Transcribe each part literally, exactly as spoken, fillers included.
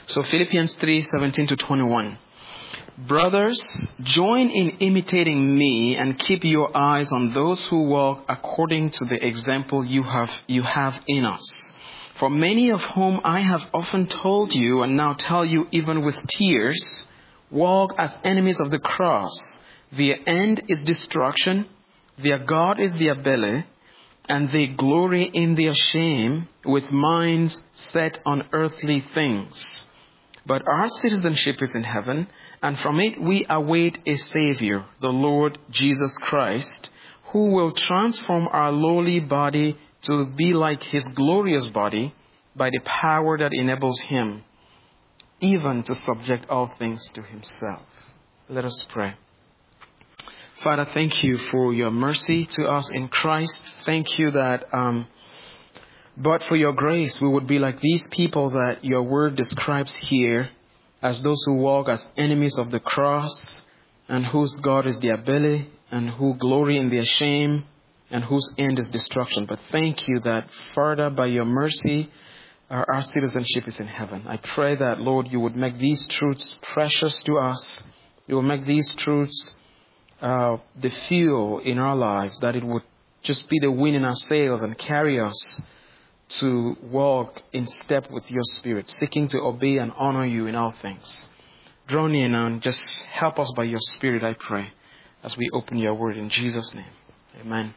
So Philippians three seventeen to twenty-one. Brothers, join in imitating me and keep your eyes on those who walk according to the example you have you have in us. For many of whom I have often told you and now tell you even with tears, walk as enemies of the cross. Their end is destruction, their God is their belly, and they glory in their shame with minds set on earthly things. But our citizenship is in heaven, and from it we await a Savior, the Lord Jesus Christ, who will transform our lowly body to be like his glorious body by the power that enables him even to subject all things to himself. Let us pray. Father, thank you for your mercy to us in Christ. Thank you that um, but for your grace, we would be like these people that your word describes here as those who walk as enemies of the cross and whose God is their belly and who glory in their shame and whose end is destruction. But thank you that further by your mercy, our, our citizenship is in heaven. I pray that, Lord, you would make these truths precious to us. You will make these truths uh, the fuel in our lives, that it would just be the wind in our sails and carry us to walk in step with your Spirit, seeking to obey and honor you in all things. Draw near now and just help us by your Spirit, I pray, as we open your word in Jesus' name. Amen.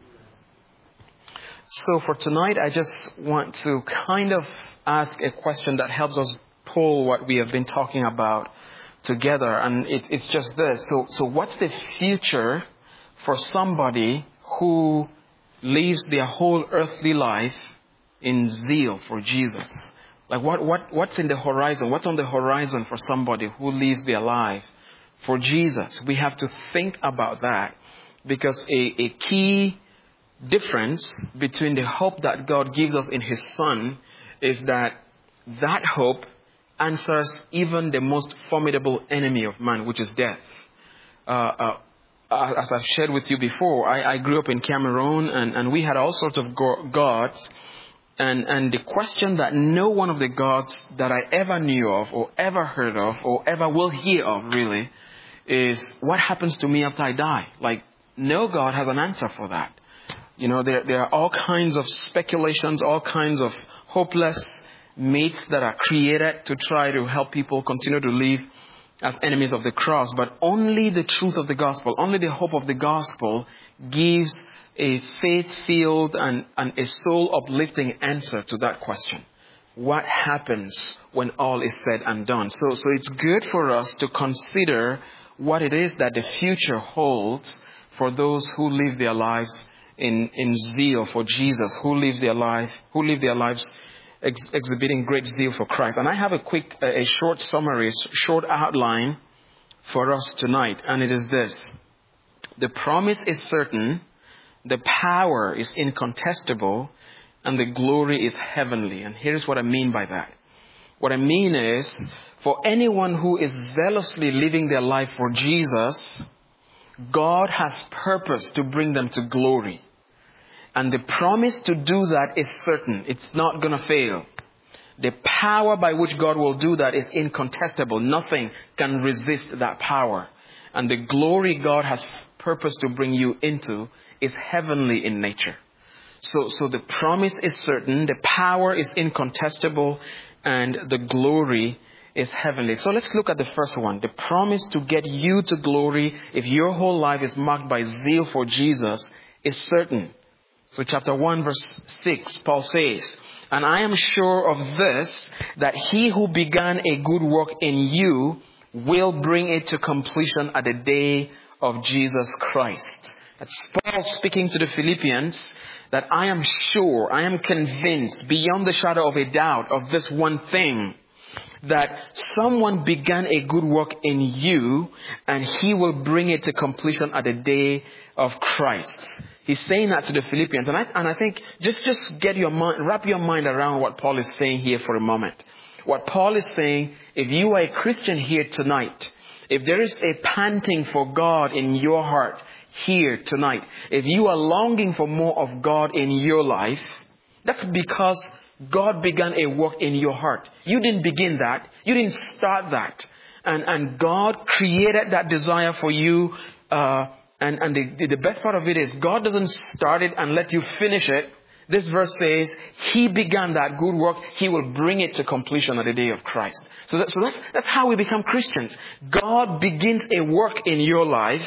So for tonight, I just want to kind of ask a question that helps us pull what we have been talking about together. And it, it's just this. So, so what's the future for somebody who lives their whole earthly life in zeal for Jesus? Like what, what, what's in the horizon? What's on the horizon for somebody who lives their life for Jesus? We have to think about that, because a, a key difference between the hope that God gives us in his Son is that that hope answers even the most formidable enemy of man, which is death. Uh, uh, as I've shared with you before, I, I grew up in Cameroon, and, and we had all sorts of go- gods. And, and the question that no one of the gods that I ever knew of or ever heard of or ever will hear of really is, what happens to me after I die? Like, no God has an answer for that. You know, there, there are all kinds of speculations, all kinds of hopeless myths that are created to try to help people continue to live as enemies of the cross. But only the truth of the gospel, only the hope of the gospel gives a faith-filled and, and a soul-uplifting answer to that question. What happens when all is said and done? So, so it's good for us to consider what it is that the future holds for those who live their lives in, in zeal for Jesus, who live their life, who live their lives ex- exhibiting great zeal for Christ. And I have a quick, a short summary, short outline for us tonight, and it is this: the promise is certain, the power is incontestable, and the glory is heavenly. And here's what I mean by that. What I mean is, for anyone who is zealously living their life for Jesus, God has purpose to bring them to glory. And the promise to do that is certain. It's not going to fail. The power by which God will do that is incontestable. Nothing can resist that power. And the glory God has purpose to bring you into is heavenly in nature. So, so the promise is certain, the power is incontestable, and the glory is heavenly. So let's look at the first one. The promise to get you to glory, if your whole life is marked by zeal for Jesus, is certain. So chapter one, verse six, Paul says, "And I am sure of this, that he who began a good work in you will bring it to completion at the day of Jesus Christ." That's Paul speaking to the Philippians, that I am sure, I am convinced beyond the shadow of a doubt of this one thing, that someone began a good work in you and he will bring it to completion at the day of Christ. He's saying that to the Philippians. And I, and I think just, just get your mind, wrap your mind around what Paul is saying here for a moment. What Paul is saying, if you are a Christian here tonight, if there is a panting for God in your heart here tonight, if you are longing for more of God in your life, that's because God began a work in your heart. You didn't begin that. You didn't start that. And, and God created that desire for you. Uh, and and the, the best part of it is God doesn't start it and let you finish it. This verse says, He began that good work. He will bring it to completion at the day of Christ. So, that, so that's, that's how we become Christians. God begins a work in your life.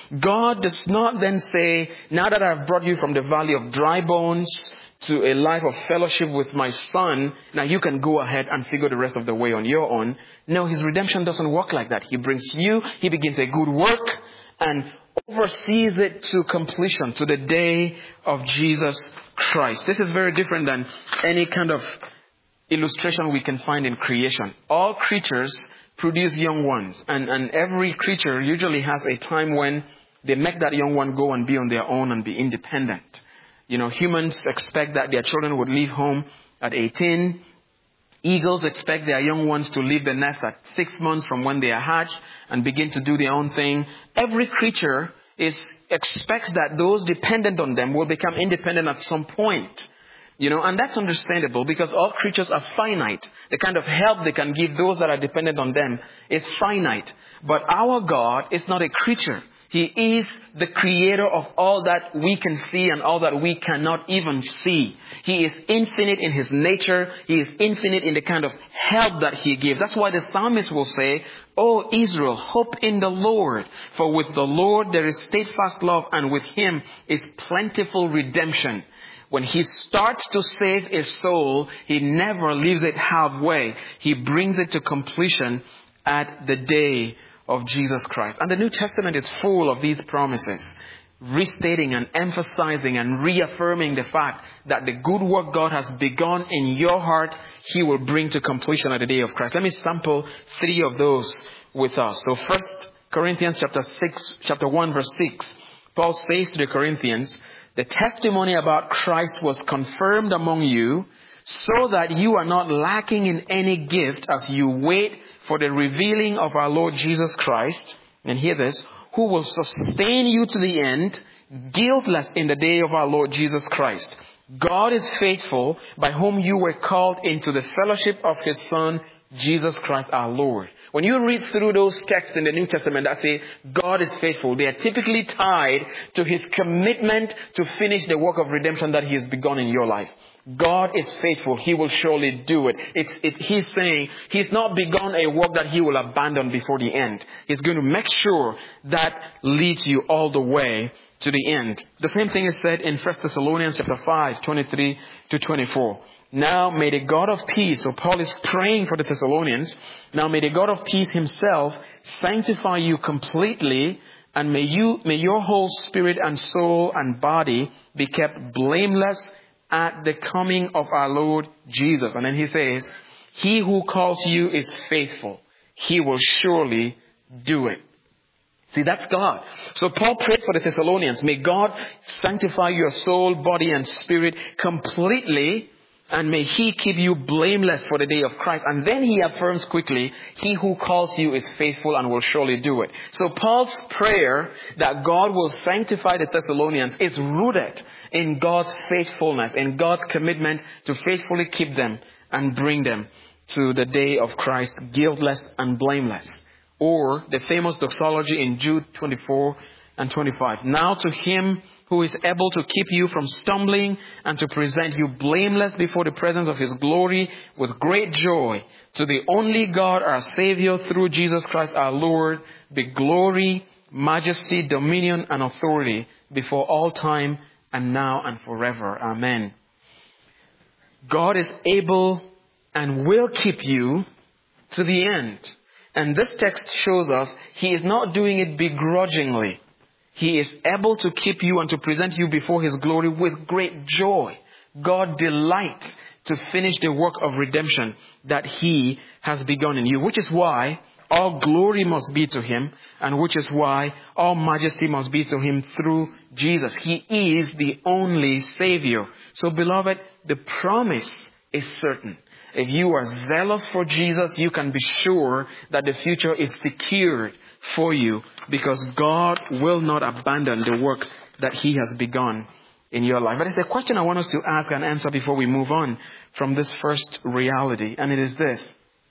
God does not then say, now that I've brought you from the valley of dry bones to a life of fellowship with my Son, now you can go ahead and figure the rest of the way on your own. No, His redemption doesn't work like that. He brings you, He begins a good work, and oversees it to completion, to the day of Jesus Christ. This is very different than any kind of illustration we can find in creation. All creatures produce young ones, and, and every creature usually has a time when they make that young one go and be on their own and be independent. You know, humans expect that their children would leave home at eighteen. Eagles expect their young ones to leave the nest at six months from when they are hatched and begin to do their own thing. Every creature is expects that those dependent on them will become independent at some point. You know, and that's understandable because all creatures are finite. The kind of help they can give those that are dependent on them is finite. But our God is not a creature. He is the creator of all that we can see and all that we cannot even see. He is infinite in His nature. He is infinite in the kind of help that He gives. That's why the psalmist will say, O Israel, hope in the Lord. For with the Lord there is steadfast love, and with Him is plentiful redemption. When He starts to save a soul, He never leaves it halfway. He brings it to completion at the day of Jesus Christ. And the New Testament is full of these promises, restating and emphasizing and reaffirming the fact that the good work God has begun in your heart, He will bring to completion at the day of Christ. Let me sample three of those with us. So First Corinthians chapter six, chapter one, verse six, Paul says to the Corinthians, the testimony about Christ was confirmed among you, so that you are not lacking in any gift as you wait for the revealing of our Lord Jesus Christ. And hear this, who will sustain you to the end, guiltless in the day of our Lord Jesus Christ. God is faithful, by whom you were called into the fellowship of His Son, Jesus Christ our Lord. When you read through those texts in the New Testament that say God is faithful, they are typically tied to His commitment to finish the work of redemption that He has begun in your life. God is faithful. He will surely do it. It's, it's, he's saying He's not begun a work that He will abandon before the end. He's going to make sure that leads you all the way to the end. The same thing is said in First Thessalonians chapter five, twenty-three to twenty-four. Now may the God of peace, so Paul is praying for the Thessalonians. Now may the God of peace Himself sanctify you completely, and may you, may your whole spirit and soul and body be kept blameless at the coming of our Lord Jesus. And then he says, He who calls you is faithful. He will surely do it. See, that's God. So Paul prays for the Thessalonians. May God sanctify your soul, body, and spirit completely, and may He keep you blameless for the day of Christ. And then he affirms quickly, He who calls you is faithful and will surely do it. So Paul's prayer that God will sanctify the Thessalonians is rooted in God's faithfulness, in God's commitment to faithfully keep them and bring them to the day of Christ guiltless and blameless. Or the famous doxology in Jude twenty-four and twenty-five. Now to Him who is able to keep you from stumbling and to present you blameless before the presence of His glory with great joy, to the only God our Savior through Jesus Christ our Lord, be glory, majesty, dominion, and authority before all time and now and forever. Amen. God is able and will keep you to the end. And this text shows us He is not doing it begrudgingly. He is able to keep you and to present you before His glory with great joy. God delights to finish the work of redemption that He has begun in you, which is why all glory must be to Him, and which is why all majesty must be to Him through Jesus. He is the only Savior. So, beloved, the promise is certain. If you are zealous for Jesus, you can be sure that the future is secured for you, because God will not abandon the work that He has begun in your life. But it's a question I want us to ask and answer before we move on from this first reality. And it is this.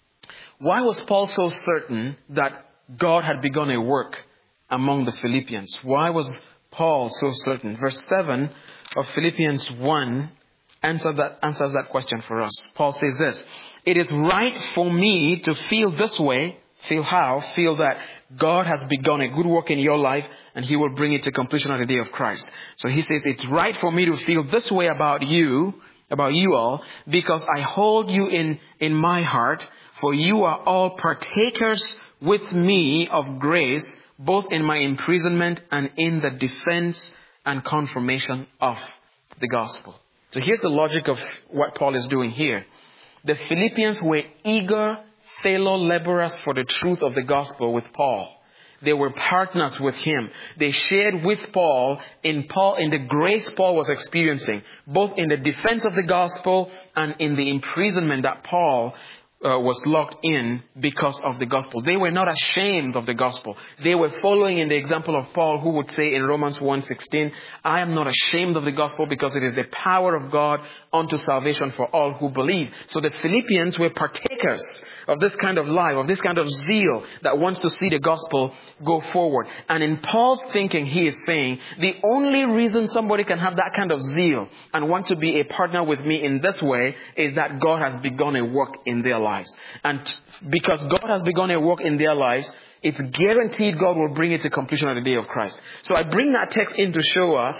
Why was Paul so certain that God had begun a work among the Philippians? Why was Paul so certain? Verse seven of Philippians one answer that, answers that question for us. Paul says this. It is right for me to feel this way. Feel how? Feel that God has begun a good work in your life and He will bring it to completion on the day of Christ. So he says, it's right for me to feel this way about you, about you all, because I hold you in, in my heart, for you are all partakers with me of grace, both in my imprisonment and in the defense and confirmation of the gospel. So here's the logic of what Paul is doing here. The Philippians were eager fellow laborers for the truth of the gospel with Paul. They were partners with him. They shared with Paul in Paul in the grace Paul was experiencing, both in the defense of the gospel and in the imprisonment that Paul Uh, was locked in because of the gospel. They were not ashamed of the gospel. They were following in the example of Paul, who would say in Romans one sixteen, I am not ashamed of the gospel because it is the power of God unto salvation for all who believe. So the Philippians were partakers of this kind of life, of this kind of zeal that wants to see the gospel go forward. And in Paul's thinking, he is saying, the only reason somebody can have that kind of zeal and want to be a partner with me in this way is that God has begun a work in their lives. Lives. And because God has begun a work in their lives, it's guaranteed God will bring it to completion on the day of Christ. So I bring that text in to show us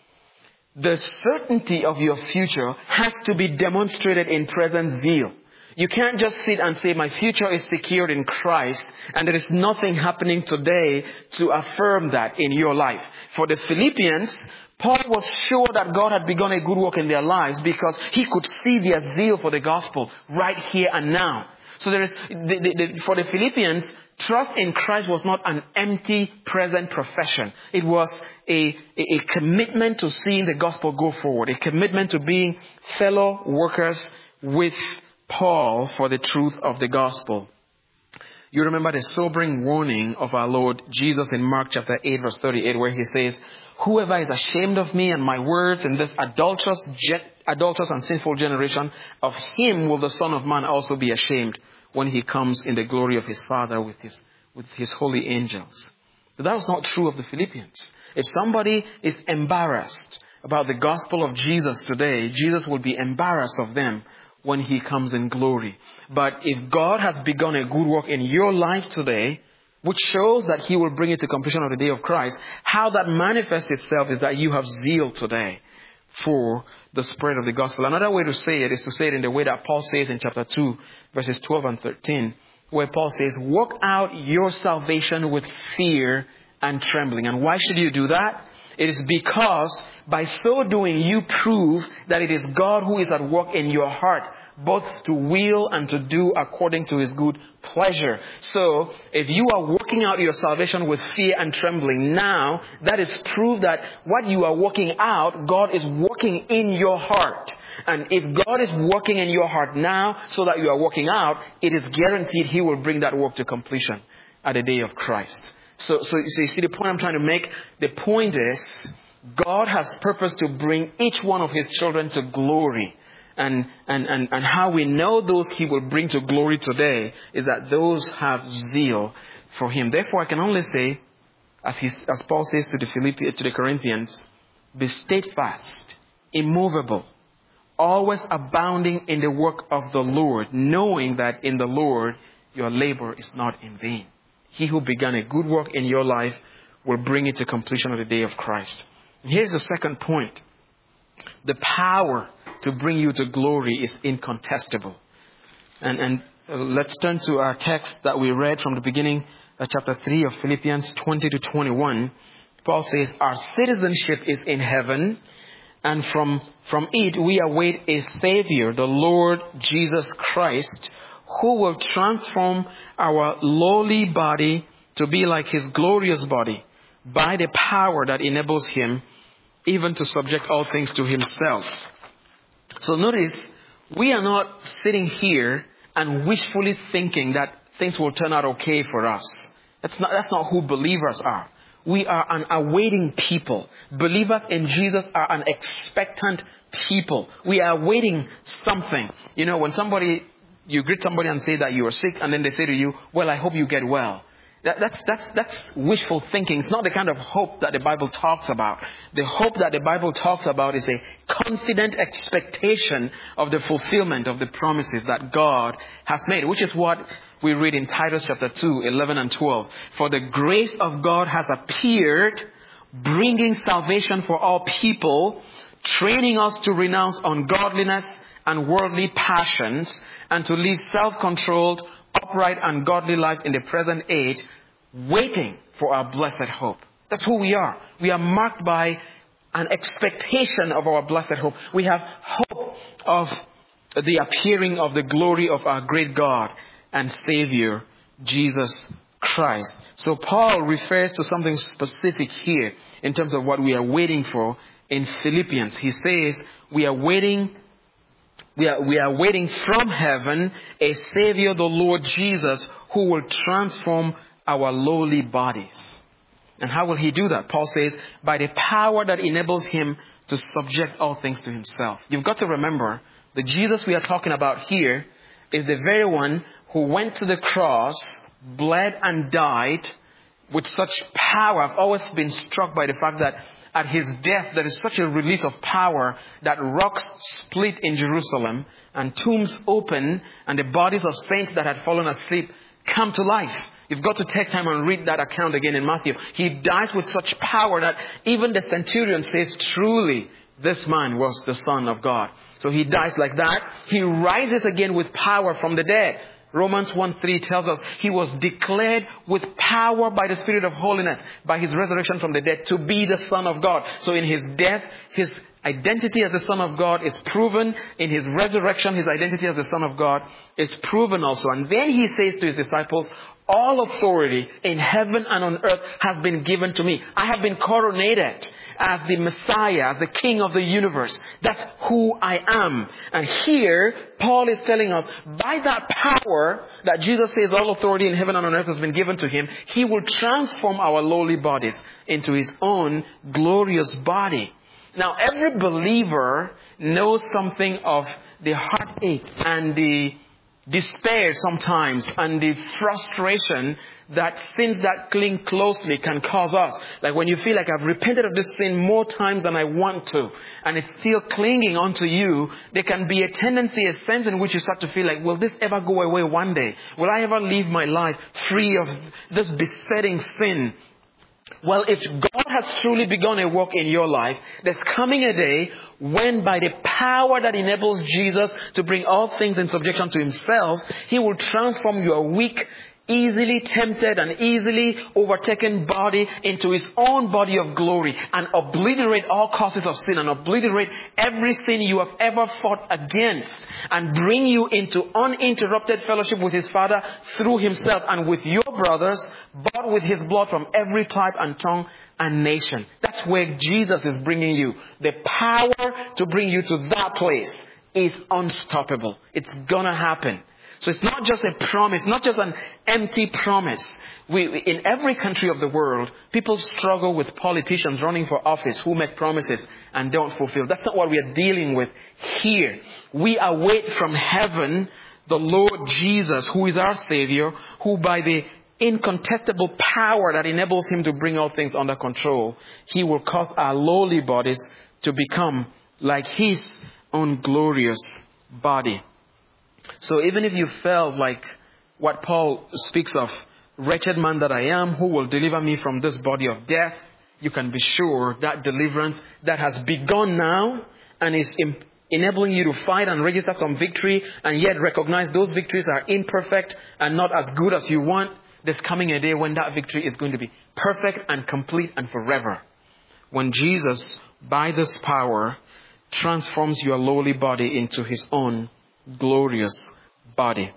the certainty of your future has to be demonstrated in present zeal. You can't just sit and say, my future is secured in Christ, and there is nothing happening today to affirm that in your life. For the Philippians, Paul was sure that God had begun a good work in their lives because he could see their zeal for the gospel right here and now. So there is, the, the, the, for the Philippians, trust in Christ was not an empty present profession. It was a, a, a commitment to seeing the gospel go forward, a commitment to being fellow workers with Paul for the truth of the gospel. You remember the sobering warning of our Lord Jesus in Mark chapter eight, verse thirty-eight, where he says, whoever is ashamed of me and my words in this adulterous, adulterous and sinful generation, of him will the Son of Man also be ashamed when he comes in the glory of his Father with his, with his holy angels. But that was not true of the Philippians. If somebody is embarrassed about the gospel of Jesus today, Jesus will be embarrassed of them when he comes in glory. But if God has begun a good work in your life today, which shows that he will bring it to completion on the day of Christ, how that manifests itself is that you have zeal today for the spread of the gospel. Another way to say it is to say it in the way that Paul says in chapter two, verses twelve and thirteen, where Paul says, work out your salvation with fear and trembling. And why should you do that? It is because by so doing, you prove that it is God who is at work in your heart, both to will and to do according to his good pleasure. So, if you are working out your salvation with fear and trembling now, that is proof that what you are working out, God is working in your heart. And if God is working in your heart now so that you are working out, it is guaranteed he will bring that work to completion at the day of Christ. So, so, so you see the point I'm trying to make? The point is, God has purpose to bring each one of his children to glory. And, and, and, and how we know those he will bring to glory today is that those have zeal for him. Therefore, I can only say, as, he, as Paul says to the, Philippi, to the Corinthians, be steadfast, immovable, always abounding in the work of the Lord, knowing that in the Lord your labor is not in vain. He who began a good work in your life will bring it to completion on the day of Christ. And here's the second point. The power to bring you to glory is incontestable. And, and uh, let's turn to our text that we read from the beginning, uh, chapter three of Philippians twenty to twenty-one. Paul says, our citizenship is in heaven, and from, from it we await a Savior, the Lord Jesus Christ, who will transform our lowly body to be like his glorious body by the power that enables him even to subject all things to himself. So notice, we are not sitting here and wishfully thinking that things will turn out okay for us. That's not, that's not who believers are. We are an awaiting people. Believers in Jesus are an expectant people. We are awaiting something. You know, when somebody, you greet somebody and say that you are sick, and then they say to you, well, I hope you get well. That, that's, that's, that's wishful thinking. It's not the kind of hope that the Bible talks about. The hope that the Bible talks about is a confident expectation of the fulfillment of the promises that God has made, which is what we read in Titus chapter two, eleven and twelve. For the grace of God has appeared, bringing salvation for all people, training us to renounce ungodliness and worldly passions, and to live self-controlled, upright and godly lives in the present age, waiting for our blessed hope. That's who we are. We are marked by an expectation of our blessed hope. We have hope of the appearing of the glory of our great God and Savior, Jesus Christ. So Paul refers to something specific here in terms of what we are waiting for in Philippians. He says we are waiting We are, we are waiting from heaven a Savior, the Lord Jesus, who will transform our lowly bodies. And how will he do that? Paul says, by the power that enables him to subject all things to himself. You've got to remember, the Jesus we are talking about here is the very one who went to the cross, bled and died with such power. I've always been struck by the fact that at his death, there is such a release of power that rocks split in Jerusalem and tombs open and the bodies of saints that had fallen asleep come to life. You've got to take time and read that account again in Matthew. He dies with such power that even the centurion says, truly, this man was the Son of God. So he dies like that. He rises again with power from the dead. Romans one three tells us he was declared with power by the Spirit of holiness, by his resurrection from the dead, to be the Son of God. So in his death, his identity as the Son of God is proven. In his resurrection, his identity as the Son of God is proven also. And then he says to his disciples, all authority in heaven and on earth has been given to me. I have been coronated as the Messiah, the King of the universe. That's who I am. And here, Paul is telling us, by that power that Jesus says all authority in heaven and on earth has been given to him, he will transform our lowly bodies into his own glorious body. Now, every believer knows something of the heartache and the despair sometimes and the frustration that sins that cling closely can cause us. Like when you feel like I've repented of this sin more times than I want to, and it's still clinging onto you, there can be a tendency, a sense in which you start to feel like, will this ever go away one day? Will I ever live my life free of this besetting sin? Well, if God has truly begun a work in your life, there's coming a day when by the power that enables Jesus to bring all things in subjection to himself, he will transform your weak, easily tempted and easily overtaken body into his own body of glory and obliterate all causes of sin and obliterate every sin you have ever fought against and bring you into uninterrupted fellowship with his Father through himself and with your brothers, bought with his blood from every tribe and tongue and nation. That's where Jesus is bringing you. The power to bring you to that place is unstoppable. It's gonna happen. So it's not just a promise, not just an empty promise. We, in every country of the world, people struggle with politicians running for office who make promises and don't fulfill. That's not what we are dealing with here. We await from heaven the Lord Jesus, who is our Savior, who by the incontestable power that enables him to bring all things under control, he will cause our lowly bodies to become like his own glorious body. So even if you felt like what Paul speaks of, wretched man that I am, who will deliver me from this body of death, you can be sure that deliverance that has begun now and is enabling you to fight and register some victory and yet recognize those victories are imperfect and not as good as you want, there's coming a day when that victory is going to be perfect and complete and forever. When Jesus, by this power, transforms your lowly body into his own glorious body.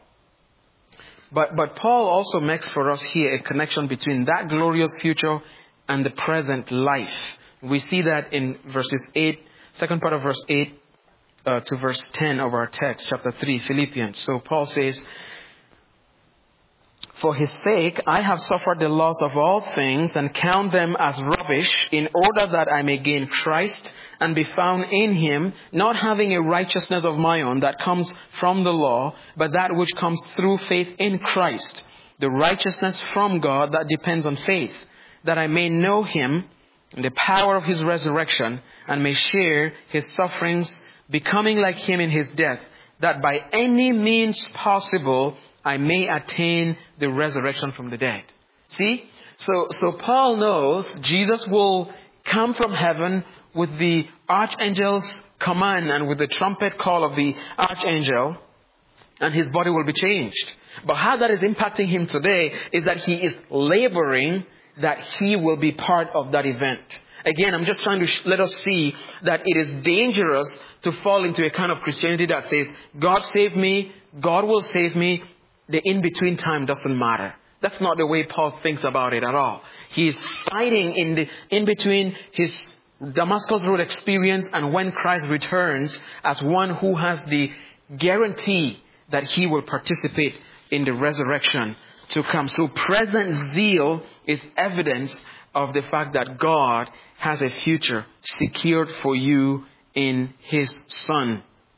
But but Paul also makes for us here a connection between that glorious future and the present life. We see that in verses eight, second part of verse eight uh, to verse ten of our text, chapter three, Philippians. So Paul says, For his sake, I have suffered the loss of all things and count them as rubbish in order that I may gain Christ and be found in him, not having a righteousness of my own that comes from the law, but that which comes through faith in Christ, the righteousness from God that depends on faith, that I may know him and the power of his resurrection and may share his sufferings, becoming like him in his death, that by any means possible I may attain the resurrection from the dead. See? So, so Paul knows Jesus will come from heaven with the archangel's command and with the trumpet call of the archangel, and his body will be changed. But how that is impacting him today is that he is laboring that he will be part of that event. Again, I'm just trying to sh- let us see that it is dangerous to fall into a kind of Christianity that says, God save me, God will save me, the in-between time doesn't matter. That's not the way Paul thinks about it at all. He is fighting in the in-between his Damascus Road experience and when Christ returns as one who has the guarantee that he will participate in the resurrection to come. So present zeal is evidence of the fact that God has a future secured for you in his Son.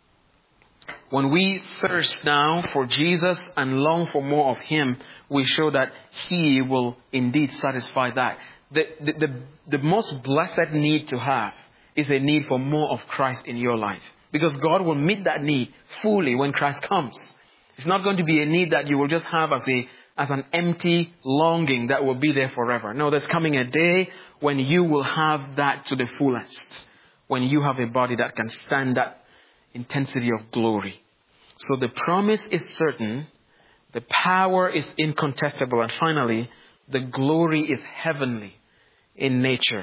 When we thirst now for Jesus and long for more of him, we show that he will indeed satisfy that. The, the, the, the most blessed need to have is a need for more of Christ in your life. Because God will meet that need fully when Christ comes. It's not going to be a need that you will just have as a as an empty longing that will be there forever. No, there's coming a day when you will have that to the fullest. When you have a body that can stand that intensity of glory. So the promise is certain. The power is incontestable. And finally, the glory is heavenly in nature.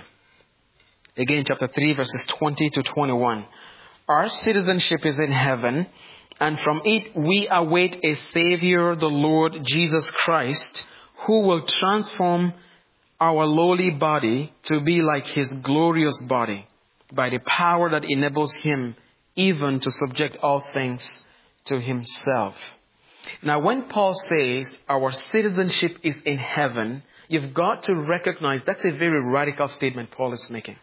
Again, chapter three, verses twenty to twenty-one. Our citizenship is in heaven, and from it we await a Savior, the Lord Jesus Christ, who will transform our lowly body to be like his glorious body by the power that enables him even to subject all things to himself. Now, when Paul says our citizenship is in heaven, you've got to recognize that's a very radical statement Paul is making.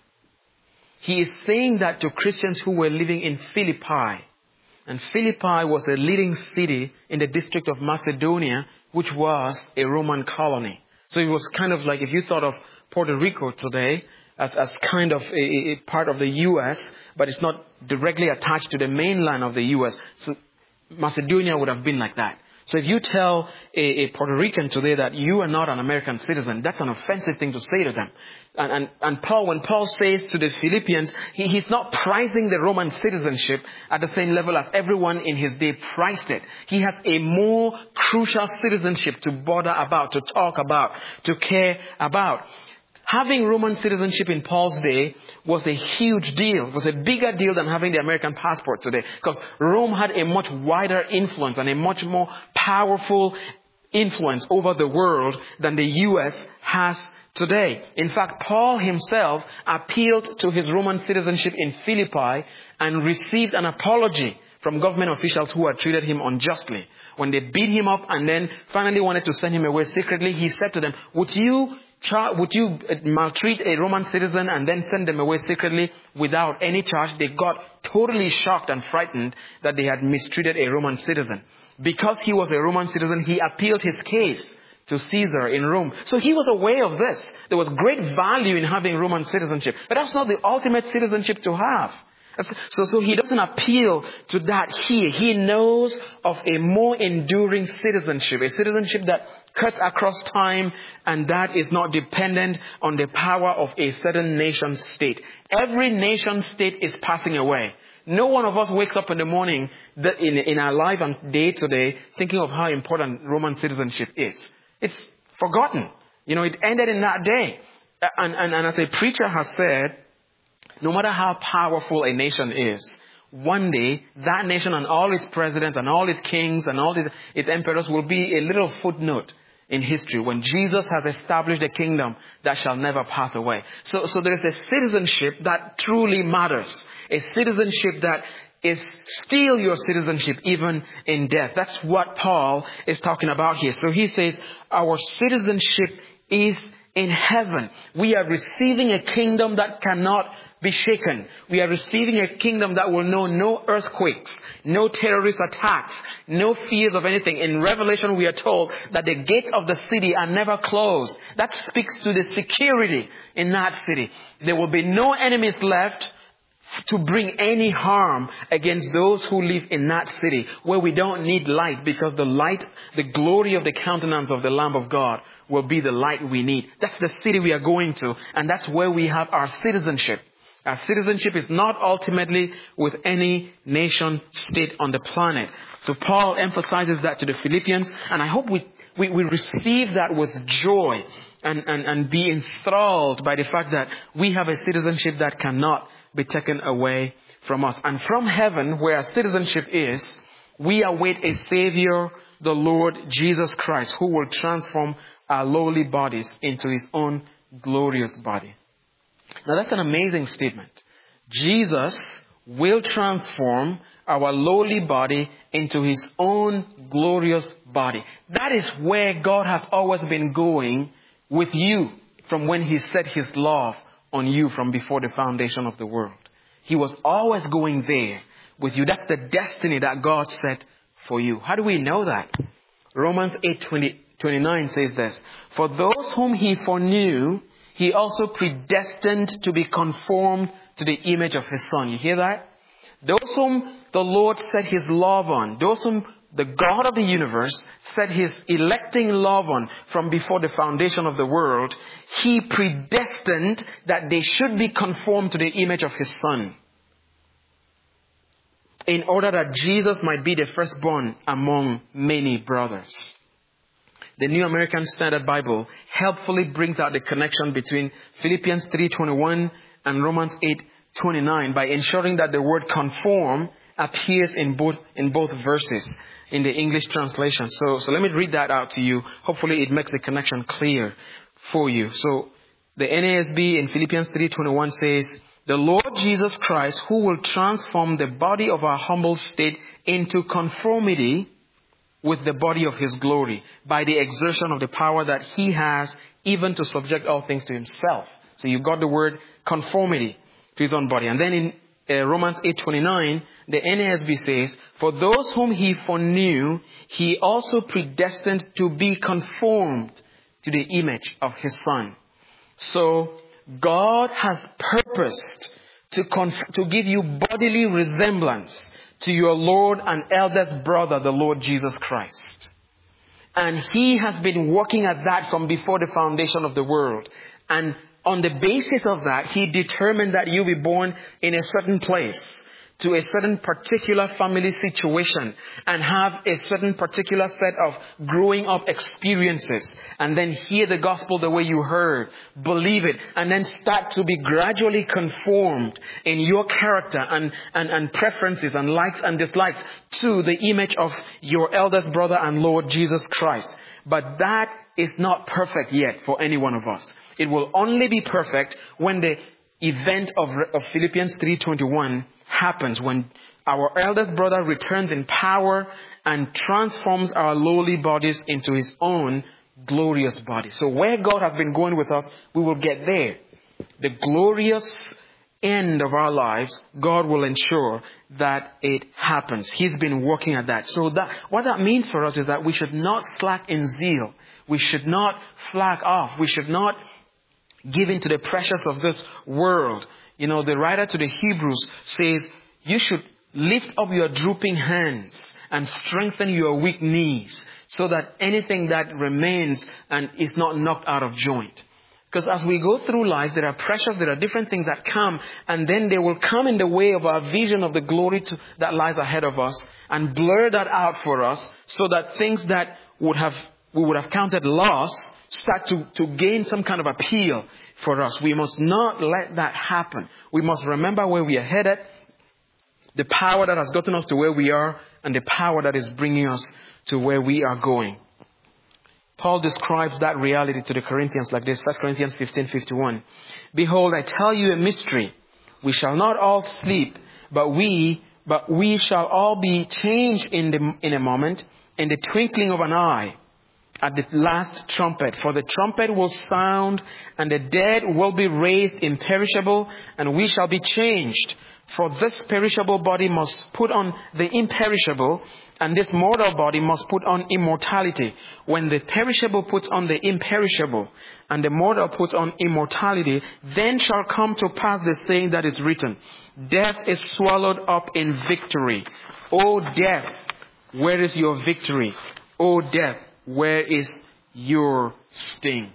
He is saying that to Christians who were living in Philippi. And Philippi was a leading city in the district of Macedonia, which was a Roman colony. So it was kind of like if you thought of Puerto Rico today as, as kind of a, a part of the U S, but it's not directly attached to the mainland of the U S. So Macedonia would have been like that. So if you tell a, a Puerto Rican today that you are not an American citizen, that's an offensive thing to say to them. And, and, and Paul, when Paul says to the Philippians, he, he's not prizing the Roman citizenship at the same level as everyone in his day prized it. He has a more crucial citizenship to bother about, to talk about, to care about. Having Roman citizenship in Paul's day was a huge deal. It was a bigger deal than having the American passport today. Because Rome had a much wider influence and a much more powerful influence over the world than the U S has today. In fact, Paul himself appealed to his Roman citizenship in Philippi and received an apology from government officials who had treated him unjustly. When they beat him up and then finally wanted to send him away secretly, he said to them, would you Char- would you maltreat a Roman citizen and then send them away secretly without any charge? They got totally shocked and frightened that they had mistreated a Roman citizen. Because he was a Roman citizen, he appealed his case to Caesar in Rome. So he was aware of this. There was great value in having Roman citizenship. But that's not the ultimate citizenship to have. So, so he doesn't appeal to that here. He knows of a more enduring citizenship, a citizenship that cuts across time and that is not dependent on the power of a certain nation state. Every nation state is passing away. No one of us wakes up in the morning that in, in our life and day to day thinking of how important Roman citizenship is. It's forgotten. You know, it ended in that day. And, and, and as a preacher has said, no matter how powerful a nation is, one day that nation and all its presidents and all its kings and all its, its emperors will be a little footnote in history when Jesus has established a kingdom that shall never pass away. So, so there is a citizenship that truly matters. A citizenship that is still your citizenship even in death. That's what Paul is talking about here. So he says our citizenship is in heaven. We are receiving a kingdom that cannot be shaken. We are receiving a kingdom that will know no earthquakes, no terrorist attacks, no fears of anything. In Revelation, we are told that the gates of the city are never closed. That speaks to the security in that city. There will be no enemies left to bring any harm against those who live in that city, where we don't need light, because the light, the glory of the countenance of the Lamb of God will be the light we need. That's the city we are going to, and that's where we have our citizenship. Our citizenship is not ultimately with any nation state on the planet. So Paul emphasizes that to the Philippians, and I hope we, we, we receive that with joy and, and, and be enthralled by the fact that we have a citizenship that cannot be taken away from us. And from heaven, where our citizenship is, we await a Savior, the Lord Jesus Christ, who will transform our lowly bodies into His own glorious body. Now that's an amazing statement. Jesus will transform our lowly body into His own glorious body. That is where God has always been going with you from when He set His love on you from before the foundation of the world. He was always going there with you. That's the destiny that God set for you. How do we know that? Romans eight twenty-nine says this: for those whom He foreknew, He also predestined to be conformed to the image of His Son. You hear that? Those whom the Lord set His love on, those whom the God of the universe set His electing love on from before the foundation of the world, He predestined that they should be conformed to the image of His Son, in order that Jesus might be the firstborn among many brothers. The New American Standard Bible helpfully brings out the connection between Philippians three twenty-one and Romans eight twenty-nine by ensuring that the word conform appears in both in both verses in the English translation. So, so let me read that out to you. Hopefully it makes the connection clear for you. So the N A S B in Philippians three twenty-one says, the Lord Jesus Christ, who will transform the body of our humble state into conformity with the body of His glory by the exertion of the power that He has even to subject all things to Himself. So you've got the word conformity to His own body. And then in uh, Romans eight twenty-nine, the N A S B says, for those whom He foreknew, He also predestined to be conformed to the image of His Son. So God has purposed to, conf- to give you bodily resemblance to your Lord and eldest brother, the Lord Jesus Christ. And He has been working at that from before the foundation of the world. And on the basis of that, He determined that you be born in a certain place, to a certain particular family situation, and have a certain particular set of growing up experiences, and then hear the gospel the way you heard, believe it, and then start to be gradually conformed in your character and, and, and preferences and likes and dislikes to the image of your eldest brother and Lord Jesus Christ. But that is not perfect yet for any one of us. It will only be perfect when the event of, of Philippians three twenty-one happens, when our eldest brother returns in power and transforms our lowly bodies into His own glorious body. So where God has been going with us, we will get there. The glorious end of our lives, God will ensure that it happens. He's been working at that. So that what that means for us is that we should not slack in zeal. We should not flag off. We should not give in to the pressures of this world. You know, the writer to the Hebrews says, you should lift up your drooping hands and strengthen your weak knees, so that anything that remains and is not knocked out of joint. Because as we go through life, there are pressures, there are different things that come, and then they will come in the way of our vision of the glory to, that lies ahead of us, and blur that out for us, so that things that would have we would have counted loss start to, to gain some kind of appeal for us. We must not let that happen. We must remember where we are headed, the power that has gotten us to where we are, and the power that is bringing us to where we are going. Paul describes that reality to the Corinthians like this, First Corinthians fifteen fifty-one. Behold, I tell you a mystery. We shall not all sleep, but we but we shall all be changed in the, in a moment, in the twinkling of an eye, at the last trumpet. For the trumpet will sound, and the dead will be raised imperishable, and we shall be changed. For this perishable body must put on the imperishable, and this mortal body must put on immortality. When the perishable puts on the imperishable, and the mortal puts on immortality, then shall come to pass the saying that is written, death is swallowed up in victory. O death, where is your victory? O death, where is your sting?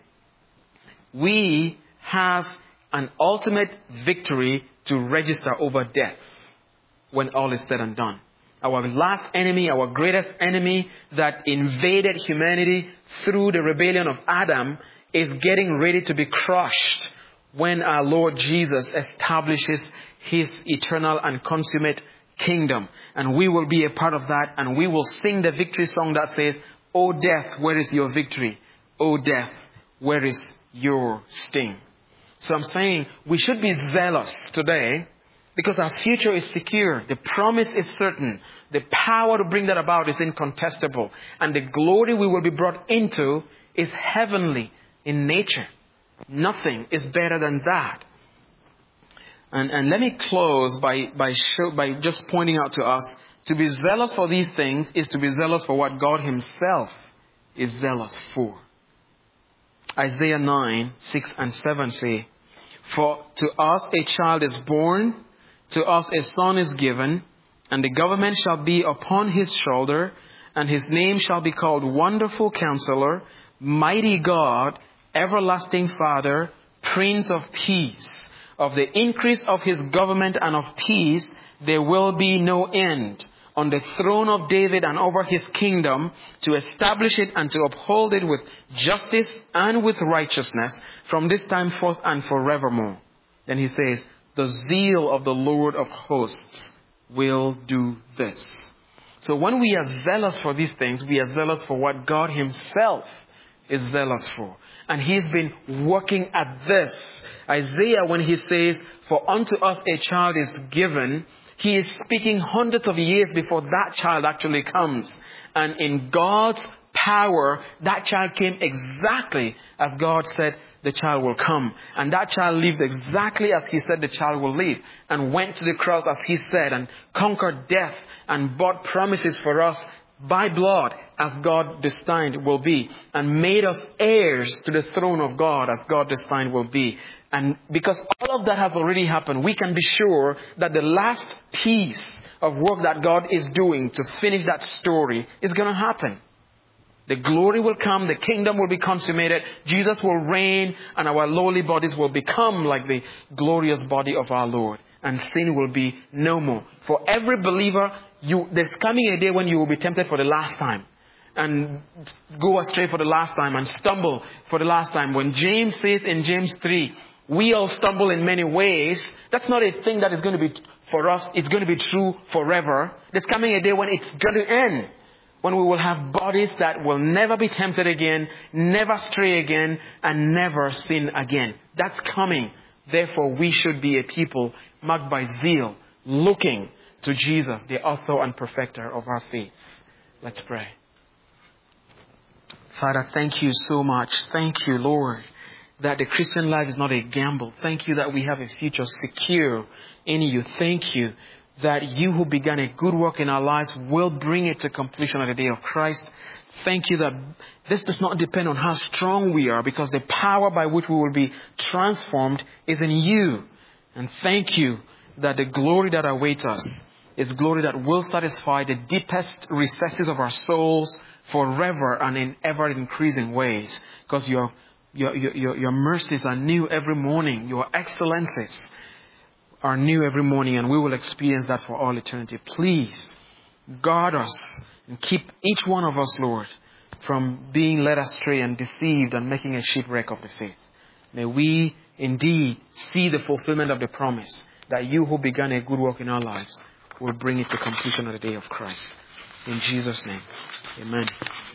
We have an ultimate victory to register over death when all is said and done. Our last enemy, our greatest enemy that invaded humanity through the rebellion of Adam is getting ready to be crushed when our Lord Jesus establishes his eternal and consummate kingdom. And we will be a part of that, and we will sing the victory song that says, O death, where is your victory? O death, where is your sting? So I'm saying we should be zealous today because our future is secure. The promise is certain. The power to bring that about is incontestable. And the glory we will be brought into is heavenly in nature. Nothing is better than that. And, and let me close by, by, show, by just pointing out to us, to be zealous for these things is to be zealous for what God himself is zealous for. Isaiah nine, six and seven say, for to us a child is born, to us a son is given, and the government shall be upon his shoulder, and his name shall be called Wonderful Counselor, Mighty God, Everlasting Father, Prince of Peace. Of the increase of his government and of peace there will be no end, on the throne of David and over his kingdom, to establish it and to uphold it with justice and with righteousness from this time forth and forevermore. Then he says, the zeal of the Lord of hosts will do this. So when we are zealous for these things, we are zealous for what God himself is zealous for. And he's been working at this. Isaiah, when he says, for unto us a child is given, he is speaking hundreds of years before that child actually comes. And in God's power, that child came exactly as God said the child will come. And that child lived exactly as he said the child will live. And went to the cross as he said, and conquered death and bought promises for us by blood as God destined will be, and made us heirs to the throne of God as God destined will be. And because all of that has already happened, we can be sure that the last piece of work that God is doing to finish that story is going to happen. The glory will come, the kingdom will be consummated, Jesus will reign, and our lowly bodies will become like the glorious body of our Lord. And sin will be no more. For every believer, you, there's coming a day when you will be tempted for the last time. And go astray for the last time and stumble for the last time. When James says in James three, we all stumble in many ways, that's not a thing that is going to be for us. It's going to be true forever. There's coming a day when it's going to end. When we will have bodies that will never be tempted again, never stray again, and never sin again. That's coming. Therefore, we should be a people marked by zeal, looking to Jesus, the author and perfecter of our faith. Let's pray. Father, thank you so much. Thank you, Lord, that the Christian life is not a gamble. Thank you that we have a future secure in you. Thank you that you who began a good work in our lives will bring it to completion at the day of Christ. Thank you that this does not depend on how strong we are, because the power by which we will be transformed is in you. And thank you that the glory that awaits us is glory that will satisfy the deepest recesses of our souls forever and in ever increasing ways. Because your, your, your, your mercies are new every morning. Your excellencies are new every morning, and we will experience that for all eternity. Please guard us and keep each one of us, Lord, from being led astray and deceived and making a shipwreck of the faith. May we indeed see the fulfillment of the promise that you who began a good work in our lives will bring it to completion on the day of Christ. In Jesus' name, amen.